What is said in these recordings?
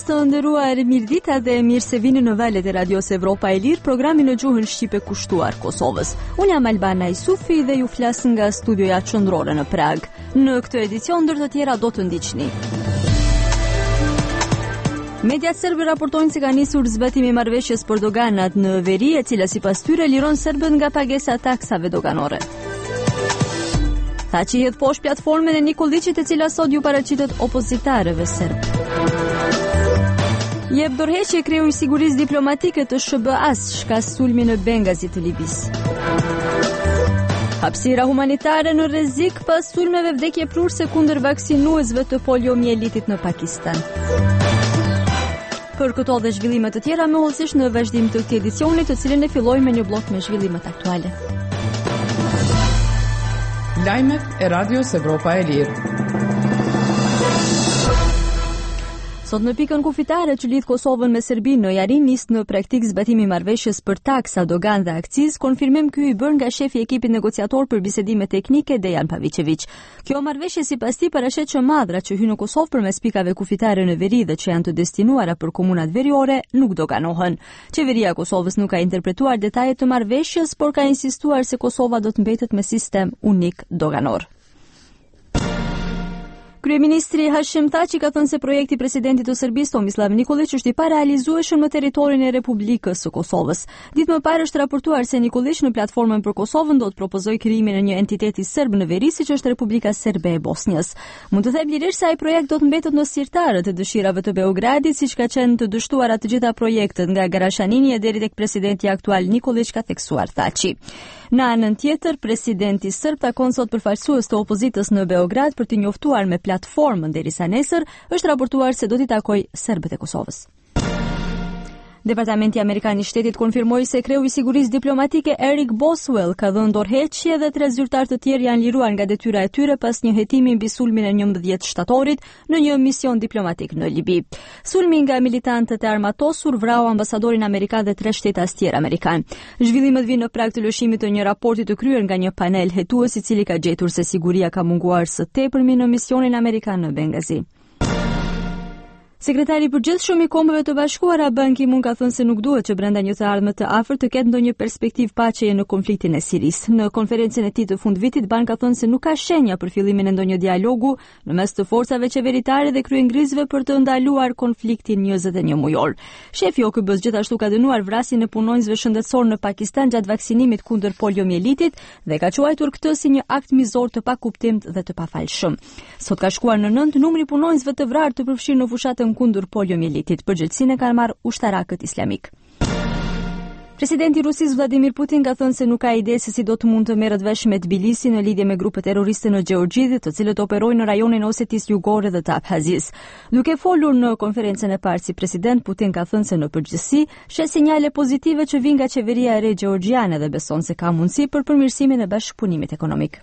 mëngjes të nderuar, mirëdita dhe mirë se vini në valët e Radios Evropa e Lirë, programi në gjuhën shqipe kushtuar Kosovës. Unë jam Albana Isufi dhe ju flas nga studioja qendrore në Prag. Në këtë edicion ndër të tjera do të ndiqni. Mediat serbe raportojnë se ka nisur zbatimi i marrëveshjes për doganat në veri, e cila sipas tyre liron serbët nga pagesa taksave doganore. Thaçi hedh poshtë platformën e Nikoliçit, e cila sot ju paraqitet opozitarëve serb. Jep dorëheqje kreu i sigurisë diplomatike të SBA-s shkas sulmi në Bengazi të Libis. Hapësira humanitare në rrezik pas sulmeve vdekje prurse kundër vaksinuesve të poliomielitit në Pakistan. Për këto dhe zhvillimet të tjera më hollësisht në vazhdim të këtij edicioni, të cilin e fillojmë me një blok me zhvillimet aktuale. Lajmet e Radios Evropa e Lirë. Sot në pikën kufitare që lidh Kosovën me Serbinë në Jarin nis në praktik zbatimi i marrëveshjes për taksa, dogan dhe akciz, konfirmim ky i bërë nga shefi i ekipit negociator për bisedime teknike Dejan Pavicevic. Kjo marrëveshje sipas tij parashet që madhra që hyn në Kosovë përmes pikave kufitare në veri dhe që janë të destinuara për komunat veriore nuk doganohen. Qeveria e Kosovës nuk ka interpretuar detajet të marrëveshjes, por ka insistuar se Kosova do të mbetet me sistem unik doganor. Kryeministri Hashim Thaçi ka thënë se projekti i presidentit të Serbisë Tomislav Nikolić është i parealizueshëm në territorin e Republikës së Kosovës. Ditë më parë është raportuar se Nikolić në platformën për Kosovën do të propozojë krijimin e një entiteti serb në veri, siç është Republika Serbe e Bosnjës. Mund të them lirisht se ai projekt do të mbetet në sirtarët e dëshirave të Beogradit, siç ka qenë të dështuara të gjitha projektet nga Garashanini deri tek presidenti aktual Nikolić, ka theksuar Thaçi. Në anën tjetër, presidenti serb takon sot përfaqësues të opozitës në Beograd për t'i njoftuar me platformën derisa nesër është raportuar se do t'i takojë serbët e Kosovës. Departamenti Amerikan i Shtetit konfirmoi se kreu i sigurisë diplomatike Eric Boswell ka dhënë dorëheqje dhe 3 zyrtar të tjerë janë liruar nga detyra e tyre pas një hetimi mbi sulmin e 11 shtatorit në një mision diplomatik në Libi. Sulmi nga militantët e armatosur vrau ambasadorin amerikan dhe 3 shtetas tjerë amerikan. Zhvillimet vinë në prag të lëshimit të një raporti të kryer nga një panel hetues i cili ka gjetur se siguria ka munguar së tepërmi në misionin amerikan në Bengazi. Sekretari i përgjithshëm i Kombeve të Bashkuara Ban Ki-moon ka thënë se nuk duhet që brenda një të ardhme të afërt të ketë ndonjë perspektivë paqeje në konfliktin e Sirisë. Në konferencën e tij të fundvitit, Ban ka thënë se nuk ka shenja për fillimin e ndonjë dialogu në mes të forcave qeveritare dhe kryengrizëve për të ndaluar konfliktin 21 mujor. Shefi OKB-s gjithashtu ka dënuar vrasjen e punonjësve shëndetësor në Pakistan gjatë vaksinimit kundër poliomielitit dhe ka quajtur këtë si një akt mizor të pakuptimtë dhe të pafalshëm. Sot ka shkuar në 9 numri punonjësve të vrarë të përfshirë në fushatën kundër poliomielitit. Përgjegjësinë kanë marrë ushtarakët islamik. Presidenti i Rusisë Vladimir Putin ka thënë se nuk ka ide se si do të mund të merret vesh me Tbilisi në lidhje me grupe terroriste në Gjeorgji, të cilët operojnë në rajonin Osetisë Jugore dhe të Abhazisë. Duke folur në konferencën e parë si president, Putin ka thënë se në përgjithësi sheh sinjale pozitive që vijnë nga qeveria e re gjeorgjiane dhe beson se ka mundësi për përmirësimin e bashkëpunimit ekonomik.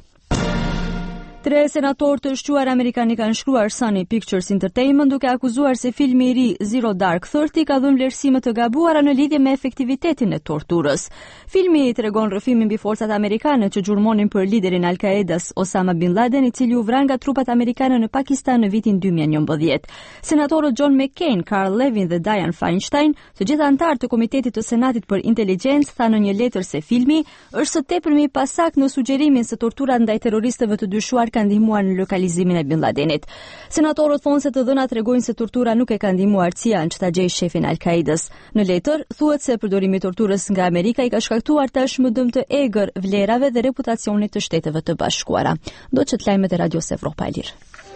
3 senatorë të shquar amerikanë kanë shkruar Sony Pictures Entertainment duke akuzuar se filmi i ri Zero Dark Thirty ka dhënë vlerësime të gabuara në lidhje me efektivitetin e torturës. Filmi i tregon rrëfimin mbi forcat amerikane që gjurmonin për liderin Al-Qaedas Osama Bin Laden, i cili u vran nga trupat amerikane në Pakistan në vitin 2011. Senatorët John McCain, Carl Levin dhe Dianne Feinstein, të gjithë anëtarë të Komitetit të Senatit për Inteligjencë, thanë në një letër se filmi është së tepërmi pasakt në sugjerimin se torturat ndaj terroristëve të dyshuar ka ndihmuar në lokalizimin e Bin Ladenit. Senatorët thonë se të dhënat tregojnë se tortura nuk e ka ndihmuar CIA-n që ta gjejë shefin Al-Qaedas. Në letër thuhet se përdorimi i torturës nga Amerika i ka shkaktuar tashmë dëm të egër vlerave dhe reputacionit të Shteteve të Bashkuara. Do të lajmet e Radios Evropa e Lirë.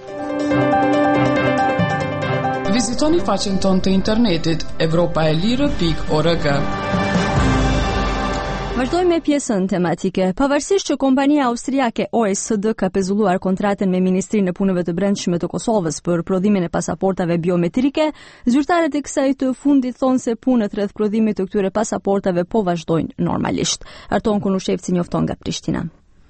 Vizitoni faqen tonë të internetit evropaelire.org. Vazhdojmë me pjesën tematike. Pavarësisht që kompania austriake OSD ka pezulluar kontratën me Ministrinë e Punëve të Brendshme të Kosovës për prodhimin e pasaportave biometrike, zyrtarët e kësaj të fundit thonë se punët rreth prodhimit të këtyre pasaportave po vazhdojnë normalisht. Arton Kunushevci njofton nga Prishtina.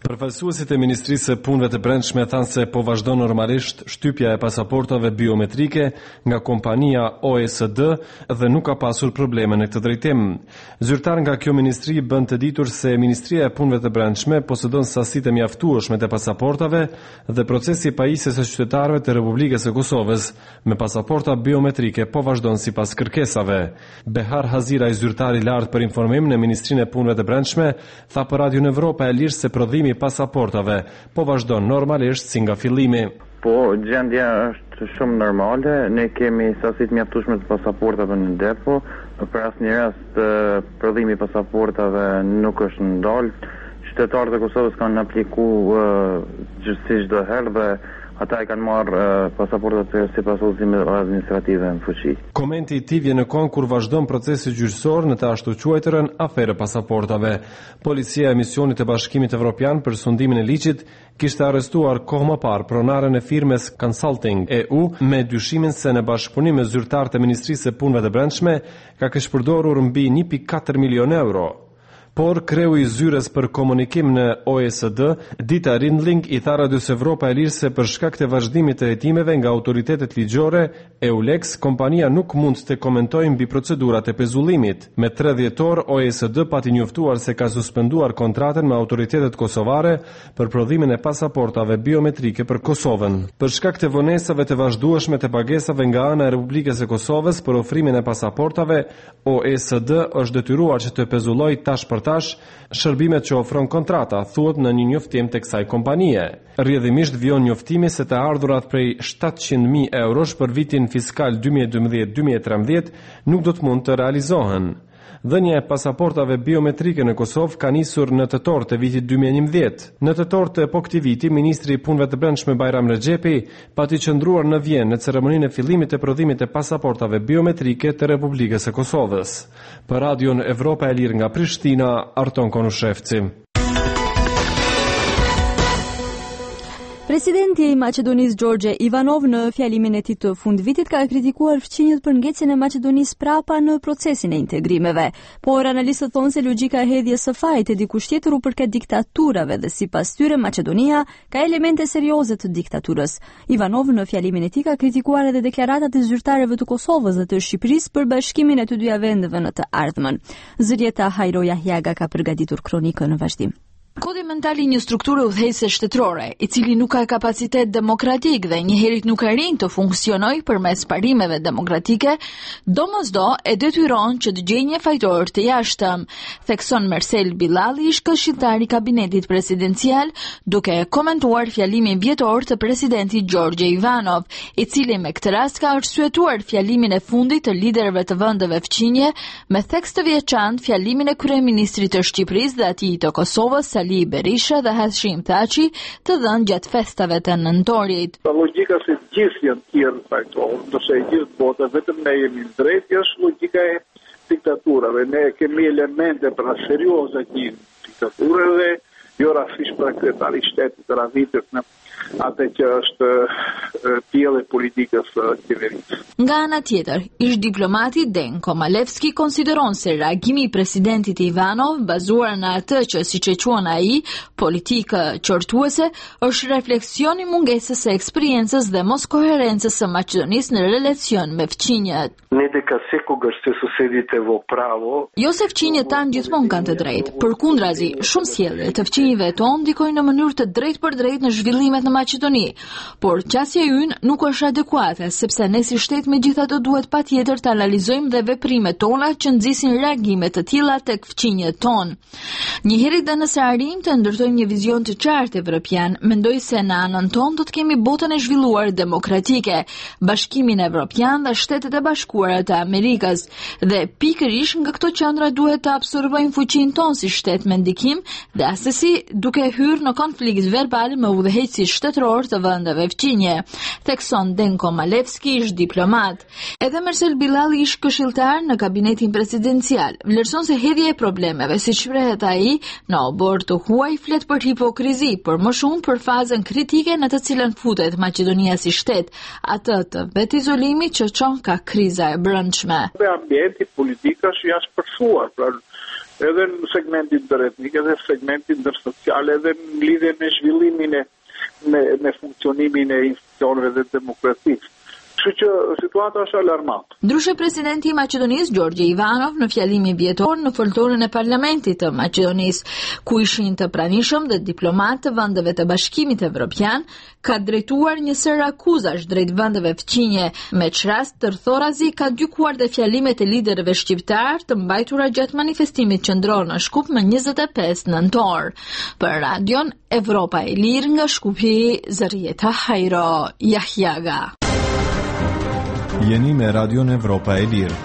Përfaqësuesit e Ministrisë së Punëve të Brendshme thanë se po vazhdon normalisht shtypja e pasaportave biometrike nga kompania OESD dhe nuk ka pasur probleme në këtë drejtim. Zyrtar nga kjo ministri bën të ditur se Ministria e Punëve të Brendshme posedon sasitë e mjaftueshme të pasaportave dhe procesi i pajisjes së qytetarëve të Republikës së Kosovës me pasaporta biometrike po vazhdon sipas kërkesave. Behar Hazira, zyrtari i lartë për informim në Ministrinë e Punëve të Brendshme, tha për Radio Evropa e Lirë se prodhimi pasaportave po vazhdon normalisht si nga fillimi. Po, gjendja është shumë normale. Ne kemi sasitë mjaftueshme të pasaportave në depo. Për asnjë rast prodhimi i pasaportave nuk është ndalë. Qytetarët e Kosovës kanë aplikuar si çdo herë dhe ata e kanë marrë pasaportat sipas udhëzimeve administrative në fuqi. Komenti i tij vjen në kohë kur vazhdon procesi gjyqësor në të ashtu quajturën aferë pasaportave. Policia e misionit të Bashkimit Evropian për sundimin e ligjit kishte arrestuar kohë më parë pronaren e firmes Consulting EU me dyshimin se në bashkëpunim me zyrtarët e Ministrisë së Punëve të Brendshme ka këshpërdorur mbi 1.4 milion euro. Por kreu i zyres për komunikim në OESD, Dita Rindling, i tha Radios Evropa e Lirë se për shkak të vazhdimit të hetimeve nga autoritetet ligjore, EULEX, kompania nuk mund të komentojë mbi procedurat e pezullimit. Me 3 dhjetor, OESD pati njoftuar se ka suspenduar kontratën me autoritetet kosovare për prodhimin e pasaportave biometrike për Kosovën. Për shkak të vonesave të vazhdueshme të pagesave nga ana e Republikës së Kosovës për ofrimin e pasaportave, OESD është detyruar që të pezullojë tash për tash shërbimet që ofron kontrata, thuhet në një njoftim të kësaj kompanie. Rrjedhimisht vjon njoftimi se të ardhurat prej 700.000 eurosh për vitin fiskal 2012-2013 nuk do të mund të realizohen. Dhënia e pasaportave biometrike në Kosovë ka nisur në tetor të vitit 2011. Në tetor të këtij viti, ministri i Punëve të Brendshme Bajram Rexhepi pati qëndruar në Vjenë në ceremoninë e fillimit të prodhimit të pasaportave biometrike të Republikës së Kosovës. Për Radion Evropa e Lirë nga Prishtina, Arton Konushevci. Presidenti i Maqedonisë Gjorgje Ivanov në fjalimin e tij të fundvitit ka kritikuar fqinjet për ngecjen e Maqedonisë prapa në procesin e integrimeve, por analistët thonë se logjika e hedhjes së fajit e dikush tjetër u përket diktaturave dhe sipas tyre Maqedonia ka elemente serioze të diktaturës. Ivanov në fjalimin e tij ka kritikuar edhe deklaratat e zyrtarëve të Kosovës dhe të Shqipërisë për bashkimin e të dyja vendeve në të ardhmen. Zërieta Hajro Jahjaga ka përgatitur kronikën në vazhdim. Kodi mental i një strukture udhëheqëse shtetërore, i cili nuk ka kapacitet demokratik dhe njëherët nuk arrin të funksionojë përmes parimeve demokratike, domosdo e detyron që të gjejë një fajtor të jashtëm, thekson Mersel Bilali, ish këshilltar i kabinetit presidencial, duke komentuar fjalimin vjetor të presidentit Gjorgje Ivanov, i cili me këtë rast ka arsyetuar fjalimin e fundit të liderëve të vendeve fqinje me tekst të veçantë fjalimin e kryeministrit të Shqipërisë dhe atij të Kosovës Ali Berisha dhe Hashim Thaçi të dhënë gjatë festave të nëntorit. Logjika se gjithë janë tjerë fajtorë, ndërsa e gjithë bota vetëm ne jemi drejt, është logjika e diktaturave. Ne kemi elemente pra serioze të diktaturave, jo rastisht për kryetari i shtetit të radhitur në atë që është pjellë e politikës qeverisë. Nga ana tjetër, ish diplomati Denko Malevski konsideron se reagimi i presidentit Ivanov bazuar në atë që siç e quan ai, politikë qortuese, është refleksion i mungesës së eksperiencës dhe mos koherencës së Maqedonisë në relacion me fqinjet. Jo se fqinjet tanë gjithmonë kanë të drejtë, përkundrazi, shumë sjellje të fqinjve tonë ndikojnë në mënyrë të drejtë për drejtë në zhvillimet në Maqedoni, por qasja ynë nuk është adekuate, sepse ne si shtet megjithatë duhet patjetër të analizojmë dhe veprimet tona që nxisin reagime të tilla tek fqinjet tonë. Njëherë dhe nëse arrijmë të ndërtojmë një vizion të qartë evropian, mendoj se në anën tonë do të kemi botën e zhvilluar demokratike, Bashkimin Evropian dhe Shtetet e Bashkuara të Amerikës, dhe pikërisht nga këto qendra duhet të absorbojmë fuqinë tonë si shtet me ndikim dhe asesi duke hyrë në konflikt verbal me udhëheqësit shtetëror të vendeve fqinje, thekson Denko Malevski, ish diplomat. Edhe Mersel Bilali, ish këshilltar në kabinetin presidencial, vlerëson se hedhja e problemeve, siç shprehet ai, në obor të huaj flet për hipokrizi, por më shumë për fazën kritike në të cilën futet Maqedonia si shtet, atë të vetë izolimit që çon ka kriza e brendshme. Ambienti politik është jashtë përshtuar, pra edhe në segmentin ndëretnik, edhe në segmentin ndërsocial, edhe në lidhje me zhvillimin me funksionimin e institucioneve dhe demokracisë. Kështu që situata është alarmante. Ndryshe presidenti i Maqedonisë Gjorgje Ivanov në fjalimin vjetor në foltorën e parlamentit të Maqedonisë, ku ishin të pranishëm dhe diplomatë të vendeve të Bashkimit Evropian, ka drejtuar një sër akuzash drejt vendeve fqinje, me çrast tërthorazi ka dykuar dhe fjalimet e liderëve shqiptar të mbajtura gjatë manifestimit qendror në Shkup më 25 nëntor. Për radion Evropa e Lirë nga Shkupi, Zërieta Hajro Jahjaga. Jeni me Radion Evropa e Lirë.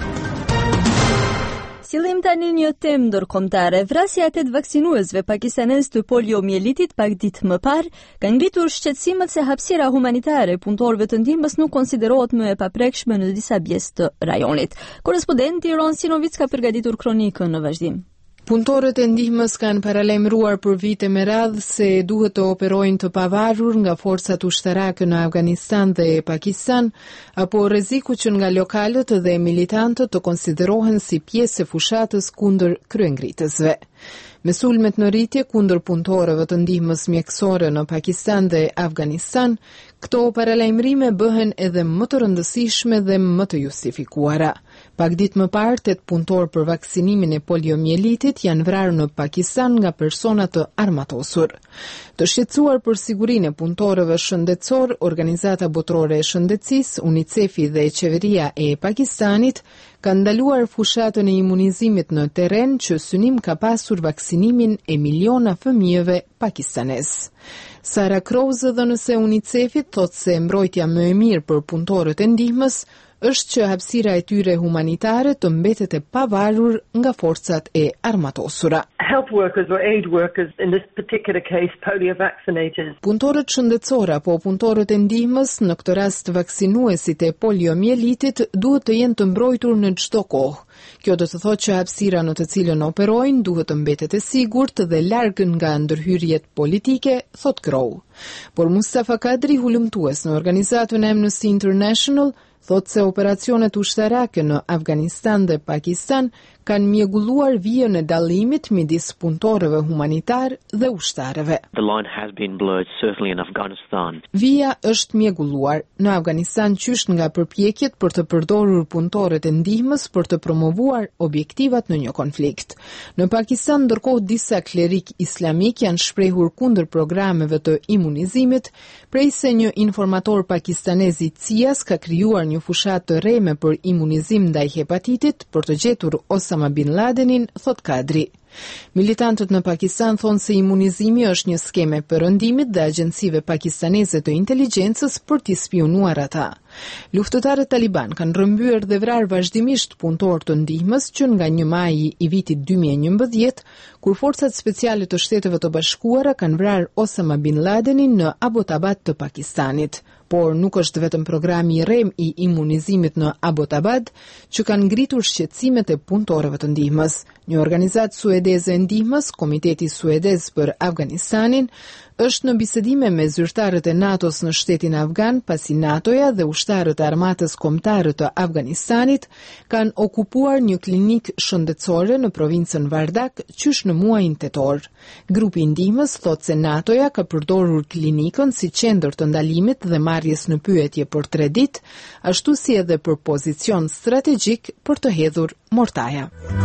Sillim tani një temë ndërkombëtare. Vrasja e 8 vaksinuesve pakistanez të poliomielitit pak ditë më parë ka ngritur shqetësimet se hapësira humanitare e punëtorëve të ndihmës nuk konsiderohet më e paprekshme në disa pjesë të rajonit. Korrespondenti Ron Sinovic ka përgatitur kronikën në vazhdim. Punëtorët e ndihmës kanë paralajmëruar për vite me radhë se duhet të operojnë të pavarur nga forcat ushtarake në Afganistan dhe Pakistan, apo rreziku që nga lokalët dhe militantët të konsiderohen si pjesë e fushatës kundër kryengritësve. Me sulmet në rritje kundër punëtorëve të ndihmës mjekësore në Pakistan dhe Afganistan, këto paralajmërime bëhen edhe më të rëndësishme dhe më të justifikuara. Pak ditë më parë, 8 punëtorë për vaksinimin e poliomielitit janë vrarë në Pakistan nga persona të armatosur. Të shqetësuar për sigurinë e punëtorëve shëndetësor, Organizata Botërore e Shëndetësisë, UNICEF-i dhe Qeveria e Pakistanit kanë ndaluar fushatën e imunizimit në terren që synim ka pasur vaksinimin e miliona fëmijëve pakistanez. Sara Krause, dhënës e UNICEF-it, thotë se mbrojtja më e mirë për punëtorët e ndihmës është që hapësira e tyre humanitare të mbetet e pavarur nga forcat e armatosura. Health workers or aid workers, in this particular case polio vaccinators. Punëtorët shëndetësor apo punëtorët e ndihmës, në këtë rast vaksinuesit e poliomielitit, duhet të jenë të mbrojtur në çdo kohë. Kjo do të thotë që hapësira në të cilën operojnë duhet të mbetet e sigurt dhe larg nga ndërhyrjet politike, thot Crow. Por Mustafa Kadri, hulumtues në organizatën Amnesty International, thotë se operacionet ushtarake në Afganistan dhe Pakistan kanë mjegulluar vijën e dallimit midis punëtorëve humanitar dhe ushtarëve. The line has been blurred, certainly in Afghanistan. Vija është mjegulluar në Afganistan qysh nga përpjekjet për të përdorur punëtorët e ndihmës për të promovuar objektivat në një konflikt. Në Pakistan, ndërkohë disa klerik islamik janë shprehur kundër programeve të imunizimit, prej se një informator pakistanez i CIA-s ka krijuar një fushat të reme për imunizim ndaj hepatitit për të gjetur Osama Bin Ladenin, thot Kadri. Militantët në Pakistan thonë se imunizimi është një skeme perëndimit dhe agjencive pakistaneze të inteligjencës për t'i spionuar ata. Luftëtarët taliban kanë rrëmbyer dhe vrarë vazhdimisht punëtorë të ndihmës që nga 1 maji i vitit 2011, kur forcat speciale të Shteteve të Bashkuara kanë vrarë Osama Bin Ladenin në Abbottabad të Pakistanit. Por nuk është vetëm programi i rem i imunizimit në Abbottabad që kanë ngritur shqetësimet e punëtorëve të ndihmës. Një organizatë suedeze e ndihmës, Komiteti Suedez për Afganistanin, është në bisedime me zyrtarët e NATO-s në shtetin afgan, pasi NATO-ja dhe ushtarët e armatës kombëtare të Afganistanit kanë okupuar një klinik shëndetësore në provincën Vardak qysh në muajin tetor. Grupi i ndihmës thotë se NATO-ja ka përdorur klinikën si qendër të ndalimit dhe marrjes në pyetje për 3 ditë, ashtu si edhe për pozicion strategjik për të hedhur mortaja.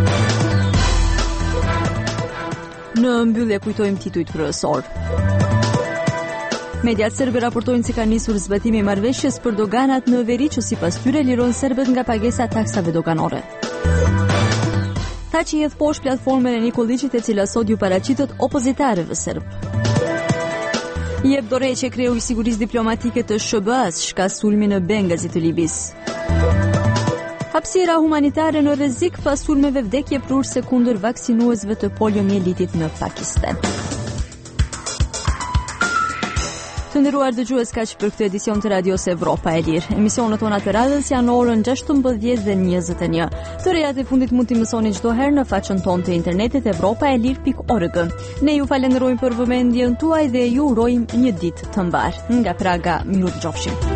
Në mbyllje kujtojmë titujt kryesor. Mediat serbe raportojnë se ka nisur zbatimi i marrëveshjes për doganat në veri që sipas tyre liron serbët nga pagesa taksave doganore. Thaçi hedh poshtë platformën e Nikoliçit, e cila sot ju paraqitet opozitarëve serb. Jep dorëheqje kreu i sigurisë diplomatike të SHBA-s shkas sulmi në Bengazi të Libis. Hapësira humanitare në rrezik pas sulmeve vdekje prurse kundër vaksinuesve të poliomielitit në Pakistan. Të nderuar dëgjues, kaq për këtë edicion të Radios Evropa e Lirë. Emisionet tona të radhës janë orën 16 dhe 21. Të rejat e fundit mund t'i mësoni çdo herë në faqen tonë të internetit evropaelir.org. Ne ju falenderojmë për vëmendjen tuaj dhe ju urojmë një ditë të mbar. Nga Praga, mirë dëgjofshim.